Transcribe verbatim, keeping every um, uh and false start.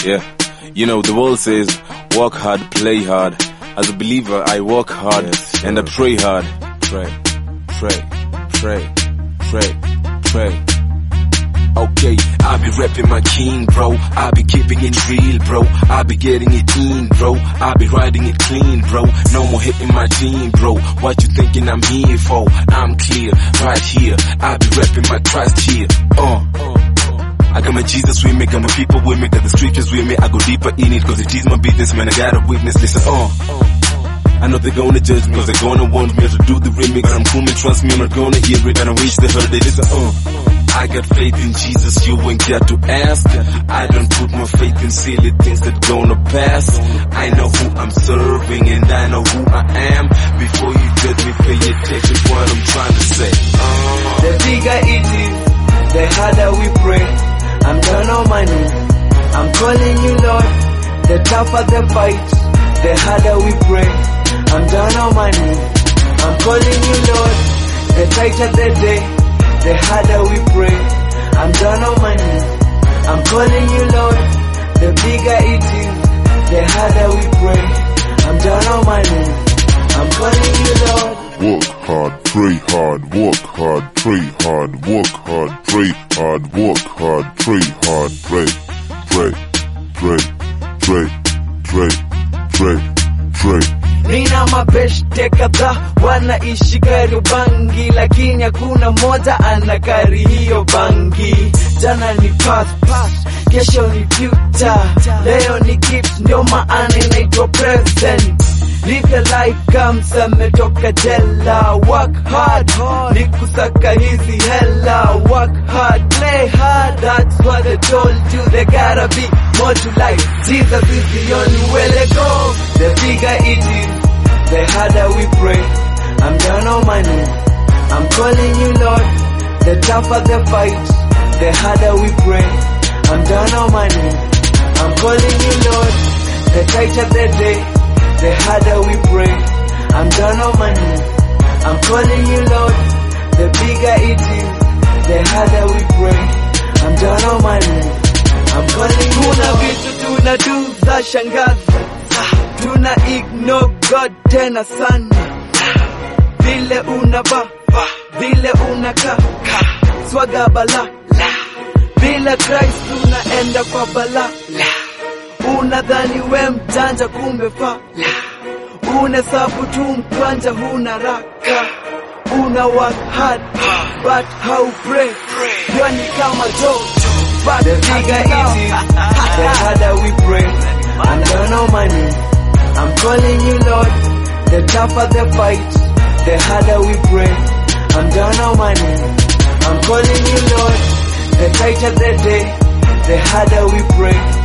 Yeah, you know the world says work hard, play hard. As a believer, I work hard yes, and I pray hard. Pray, pray, pray, pray, pray. Okay, I be repping my king, bro. I be keeping it real, bro. I be getting it in, bro. I be riding it clean, bro. No more hitting my team, bro. What you thinking I'm here for? I'm clear, right here. I be repping my Christ here. Uh. I got my Jesus with me, got my people with me, got the scriptures with me. I go deeper in it, cause it is my business, man. I got a witness, listen, uh. I know they're gonna judge me, cause they're gonna want me to do the remix. I'm cool, man, trust me, I'm not gonna hear it. And I wish they heard it, listen, uh. I got faith in Jesus, you ain't got to ask. I don't put my faith in silly things that gonna pass. I know who I'm serving and I know who I am. Before you judge me, pay attention to what I'm trying to say. uh. The bigger it is, the harder we pray. I'm down on my knees, I'm calling you Lord. The tougher the fight, the harder we pray. I'm down on my knees, I'm calling you Lord. The tighter the day, the harder we pray. I'm down on my knees, I'm calling you Lord. The bigger it is, the harder we pray. I'm down on my knees, I'm calling you Lord. Work hard, pray hard, work hard, pray hard, work hard, pray hard, work hard, pray hard, pray, pray, pray, pray, pray, pray, pray. Nina mabeshte kadhaa wanaishi Kariobangi, lakini hakuna moja anakari hiyo bangi. Jana ni past, kesho ni future, leo ni gift, ndio maana inaitwa present. Live the life comes ametoka jela. Work hard, ni kusaka hizi hela. Work hard, play hard, that's what they told you. There gotta be more to life, Jesus is the only way to go. The bigger it is, the harder we pray. I'm down on my knees, I'm calling you Lord. The tougher the fight, the harder we pray. I'm down on my knees, I'm calling you Lord. The tighter the day, the harder we pray. I'm down on my knees, I'm calling you Lord. The bigger it is, the harder we pray. I'm down on my knees, I'm calling you Lord. Kuna vitu tunadu za shangaza, tuna ignore God tena sana. Vile unava, vile unaka, swaga bala. Bila Christ tunaenda kwa bala. Unadhani we mjanja kumbe fa. Unasabu tu mkwanja huna raka. Una work hard, but how pray. Yani kama Joe, but the bigger it is, the harder we pray. I'm down on my knees, I'm calling you Lord. The tougher the fight, the harder we pray. I'm down on my knees, I'm calling you Lord. The tighter the day, the harder we pray.